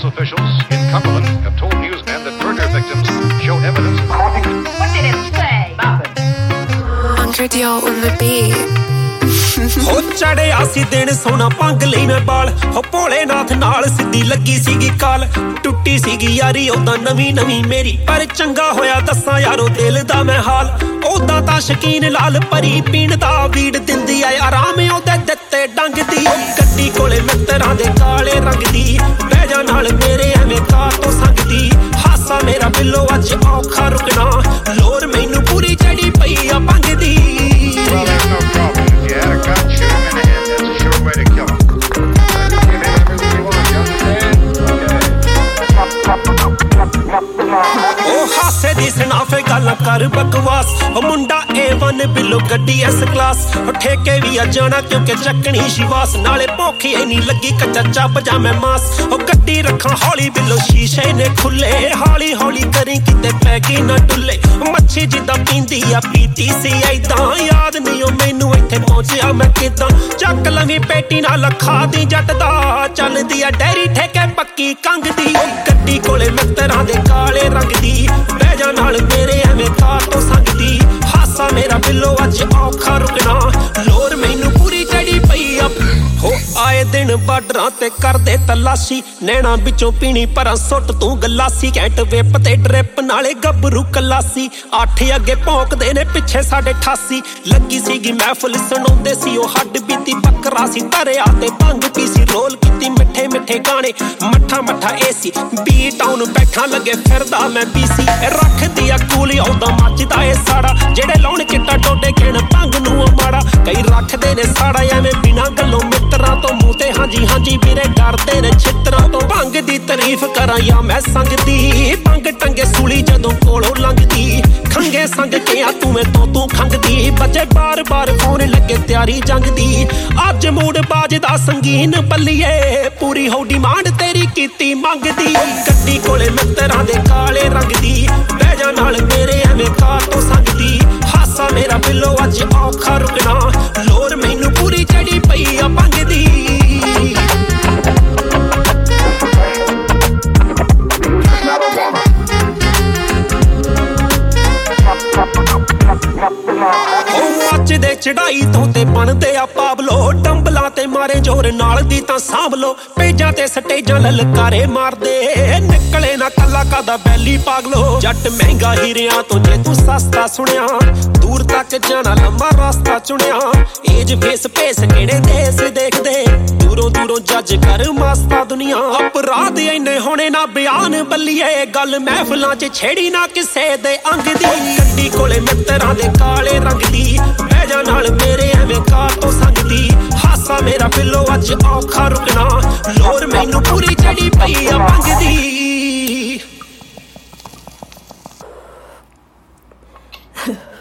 Health officials in Cumberland have told newsmen that murder victims showed evidence of... What did it say? Nothing. Andre Diol on the beat. ਹੋ ਚੜਿਆ ਸੀ ਦਿਨ ਸੋਨਾ ਪੰਗ ਲਈ ਮੈਂ ਬਾਲ ਹੋ ਭੋਲੇਨਾਥ ਨਾਲ ਸਿੱਧੀ ਲੱਗੀ ਸੀਗੀ ਕਾਲ ਟੁੱਟੀ ਸੀਗੀ ਯਾਰੀ ਉਦਾਂ ਨਵੀਂ ਮੇਰੀ ਪਰ ਚੰਗਾ ਹੋਇਆ ਦੱਸਾਂ ਯਾਰੋ ਦਿਲ ਦਾ ਮੈਂ ਹਾਲ ਉਦਾਂ ਤਾਂ ਸ਼ਕੀਨ ਲਾਲ ਪਰੀ ਪੀਣ ਦਾ ਵੀੜ ਦਿੰਦੀ ਐ ਆਰਾਮ ਉਹਦੇ ਦਿੱਤੇ ਡੰਗ ਦੀ ਗੱਡੀ ਕੋਲੇ ਮਿੱਤਰਾਂ ਦੇ ਕਾਲੇ ਰੰਗ ਦੀ ਬਹਿ ਜਾ ਨਾਲ ਮੇਰੇ ਐਵੇਂ ਕਾਰ ਤੋਂ ਸੰਗਦੀ ਹਾਸਾ ਮੇਰਾ ਬਿੱਲੋ ਅੱਜ ਔਖਾ ਰੁਕਣਾ ਲੋਰ ਮੈਨੂੰ ਪੂਰੀ ਚੜੀ ਪਈ ਆ ਭੰਗ ਦੀ Well, there's no problem. If you had a gun, shoot him in the head. That's a sure way to kill him. You can have everything you want, you understand? ਉਹ ਹਾਸੇ ਦੀ ਸੁਣਾਫੇ ਗੱਲ ਕਰ ਬਕਵਾਸ ਉਹ ਮੁੰਡਾ A1 ਬਿੱਲੋ ਗੱਡੀ S ਕਲਾਸ ਉਹ ਠੇਕੇ ਵੀ ਆ ਜਾਣਾ ਕਿਉਂਕਿ ਚੱਕਣੀ ਸ਼ਿਵਾਸ ਨਾਲੇ ਭੁੱਖ ਇੰਨੀ ਲੱਗੀ ਕੱਚਾ ਚੱਪ ਜਾ ਮੈਂ ਮਾਸ ਉਹ ਗੱਡੀ ਰੱਖਾਂ ਹੌਲੀ ਬਿੱਲੋ ਸ਼ੀਸ਼ੇ ਨੇ ਖੁੱਲੇ ਹੌਲੀ ਕਰੀ ਕਿਤੇ ਪੈ ਗਈ ਨਾ ਡੁੱਲੇ ਮੱਛੀ ਜਿੱਦਾਂ ਪੀਂਦੀ ਆ ਪੀਤੀ ਸੀ ਐਦਾਂ ਯਾਦ ਨਹੀਂ ਉਹ ਮੈਨੂੰ ਇੱਥੇ ਪਹੁੰਚਿਆ ਮੈਂ ਕਿਦਾਂ ਚੱਕ ਲਵੀਂ ਪੇਟੀ ਨਾਲ ਲੱਖਾਂ ਦੀ ਜੱਟ ਦਾ ਚੱਲਦੀ ਆ ਡੈਰੀ ਠੇਕੇ ਪੱਕੀ ਕੰਗ ਦੀ ਉਹ ਗੱਡੀ ਕੋਲੇ ਮਿੱਤਰਾਂ ਦੇ ਕਾਲੇ ਰੰਗ ਦੀ ਬਹਿ ਜਾ ਨਾਲ ਮੇਰੇ ਐਵੇਂ ਕਾਰ ਤੋਂ ਸੰਗਦੀ ਹਾਸਾ ਮੇਰਾ ਬਿੱਲੋ ਅੱਜ ਔਖਾ ਰੁਕਣਾ ਲੋਰ ਮੈਨੂੰ ਪੂਰੀ ਚੜੀ ਪਈ ਆ ਹੋ ਆਏ ਦਿਨ ਬਾਰਡਰਾਂ ਤੇ ਕਰਦੇ ਤਲਾਸ਼ੀ ਨੈਣਾ ਵਿੱਚੋਂ ਪੀਣੀ ਪਰਾਂ ਸੁੱਟ ਤੂੰ ਗਲਾਸੀ ਕੈਂਟ ਵਿਪ ਤੇ ਡ੍ਰਿਪ ਨਾਲੇ ਗੱਭਰੂ ਕਲਾਸੀ 8 ਅੱਗੇ ਭੌਂਕਦੇ ਨੇ ਪਿੱਛੇ ਸਾਡੇ 88 ਲੱਗੀ ਸੀਗੀ ਮਹਿਫਲ ਸੁਣਾਉਂਦੇ ਸੀ ਉਹ ਹੱਡ ਬੀਤੀ ਬੱਕਰਾ ਸੀ ਧਰਿਆ ਤੇ ਭੰਗ ਪੀ ਸੀ ਰੋਲ ਕੀਤੀ ਮਿੱਠੇ ਗਾਣੇ ਮੱਠਾ ਏਸੀ ਬੀ ਟਾਊਨ ਬੈਠਾ ਲੱਗੇ ਫਿਰਦਾ ਮੈਂ ਬੀਸੀ ਰੱਖਦੀ ਆ ਕੂਲੀ ਆਉਂਦਾ ਮੱਚਦਾ ਏ ਸਾੜਾ ਜਿਹੜੇ ਲਾਉਣ ਚਿੱਟਾ ਟੋਡੇ ਖੇਣ ਭੰਗ ਨੂੰ ਮਾੜਾ ਕਈ ਰੱਖਦੇ ਨੇ ਸਾੜਾ ਐਵੇਂ ਬਿਨਾਂ ਗੱਲੋਂ ਮਿੱਤਰਾਂ ਤੋਂ ਮੂੰਹ ਤੇ ਹਾਂਜੀ ਵੀਰੇ ਡਰਦੇ ਨੇ ਛਿੱਤਰਾਂ ਤੋਂ ਭੰਗ ਦੀ ਤਾਰੀਫ ਕਰਾਂ ਜਾਂ ਮੈਂ ਸੰਗਦੀ ਭੰਗ ਟੰਗੇ ਸੂਲੀ ਜਦੋਂ ਕੋਲੋਂ ਲੰਘਦੀ ਖੰਗੇ ਸੰਗ ਕੇ ਆ ਤੂੰ ਤੂੰ ਖੰਗਦੀ ਬੱਚੇ ਬਾਰ ਫੋਨ ਲੱਗੇ ਤਿਆਰੀ ਜੰਗ ਦੀ ਅੱਜ ਮੂਡ ਬਾਜਦਾ ਸੰਗੀਨ ਬੱਲੀਏ ਪੂਰੀ ਹੋ ਡਿਮਾਂਡ ਤੇਰੀ ਕੀਤੀ ਮੰਗਦੀ ਗੱਡੀ ਕੋਲੇ ਮਿੱਤਰਾਂ ਦੇ ਕਾਲੇ ਰੰਗ ਦੀ ਬਹਿ ਜਾ ਨਾਲ ਮੇਰੇ ਐਵੇਂ ਕਾਰ ਤੋਂ ਸੰਗਦੀ ਹਾਸਾ ਮੇਰਾ ਬਿੱਲੋ ਅੱਜ ਔਖਾ ਰੁਕਣਾ ਲੋਰ ਮੈਨੂੰ ਪੂਰੀ ਚੜੀ ਪਈ ਆ ਭੰਗ ਦੀ ਦੇ ਚੜਾਈ ਤੋਂ ਤੇ ਬਣਦੇ ਆ ਪਾਬਲੋ ਡੰਬਲਾਂ ਤੇ ਮਾਰੇ ਜ਼ੋਰ ਨਾਲ ਦੀ ਤਾਂ ਸਾਂਭ ਲੋ ਪੇਜਾਂ ਤੇ ਸਟੇਜਾਂ ਲਲਕਾਰੇ ਮਾਰਦੇ ਨਿਕਲੇ ਨਾ ਕੱਲਾ ਕਾਦਾ ਬੈਲੀ ਪਾਗਲੋ ਜੱਟ ਮਹਿੰਗਾ ਹੀਰਿਆਂ ਤੋਂ ਜੇ ਤੂੰ ਸਸਤਾ ਸੁਣਿਆ ਦੂਰ ਤੱਕ ਜਾਣਾ ਲੰਮਾ ਰਸਤਾ ਚੁਣਿਆ ਏਜ ਫੇਸ ਭੇਸ ਕਿਹੜੇ ਦੇਸ ਦੇਖਦੇ ਦੂਰੋਂ ਜੱਜ ਕਰ ਮਸਤਾ ਦੁਨੀਆ ਅਪਰਾਧ ਇੰਨੇ ਹੋਣੇ ਨਾ ਬਿਆਨ ਬੱਲੀਏ ਗੱਲ ਮਹਿਫਲਾਂ 'ਚ ਛੇੜੀ ਨਾ ਕਿਸੇ ਦੇ ਅੰਗ ਦੀ ਗੱਡੀ ਕੋਲੇ ਮਿੱਤਰਾਂ ਦੇ ਕਾਲੇ ਰੰਗ ਦੀ ਬਹਿ ਜਾ ਨਾਲ ਮੇਰੇ ਐਵੇਂ ਕਾਰ ਤੋਂ ਸੰਗਦੀ ਹਾਸਾ ਮੇਰਾ ਬਿੱਲੋ ਅੱਜ ਔਖਾ ਰੁਕਣਾ ਲੋਰ ਮੈਨੂੰ ਪੂਰੀ ਚੜੀ ਪਈ ਆ ਭੰਗ ਦੀ